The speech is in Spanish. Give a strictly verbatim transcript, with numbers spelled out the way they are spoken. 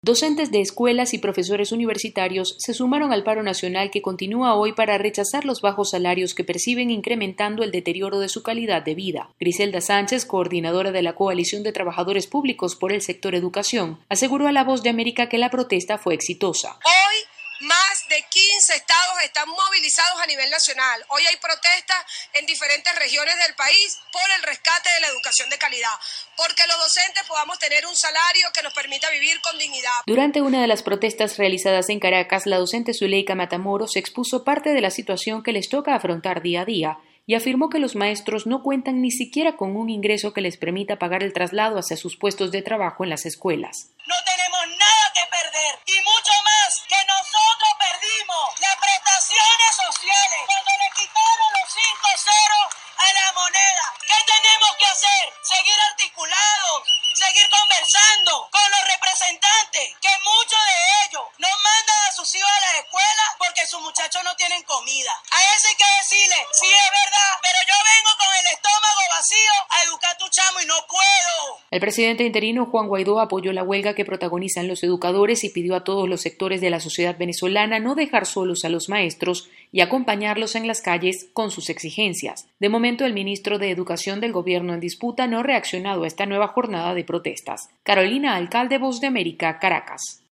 Docentes de escuelas y profesores universitarios se sumaron al paro nacional que continúa hoy para rechazar los bajos salarios que perciben, incrementando el deterioro de su calidad de vida. Griselda Sánchez, coordinadora de la Coalición de Trabajadores Públicos por el Sector Educación, aseguró a La Voz de América que la protesta fue exitosa. Hoy más de quince estados están movilizados a nivel nacional. Hoy hay protestas en diferentes regiones del país por el rescate de la educación de calidad, porque los docentes podamos tener un salario que nos permita vivir con dignidad. Durante una de las protestas realizadas en Caracas, la docente Zuleika Matamoros expuso parte de la situación que les toca afrontar día a día y afirmó que los maestros no cuentan ni siquiera con un ingreso que les permita pagar el traslado hacia sus puestos de trabajo en las escuelas. No tenemos nada que perder y mucho más que nosotros perdimos las prestaciones sociales cuando le quitaron los cinco ceros a la moneda. ¿Qué tenemos que hacer? Seguir articulados, seguir conversando con los representantes, que muchos de ellos no mandan a sus hijos a la escuela porque sus muchachos no tienen comida. A eso hay que decirle, sí es verdad, pero yo vengo con el estómago vacío a educar a tu chamo y no puedo. El presidente interino Juan Guaidó apoyó la huelga que protagonizan los educadores y pidió a todos los sectores de la sociedad venezolana no dejar solos a los maestros y acompañarlos en las calles con sus exigencias. De momento, el ministro de Educación del gobierno en disputa no ha reaccionado a esta nueva jornada de protestas. Carolina Alcalde, Voz de América, Caracas.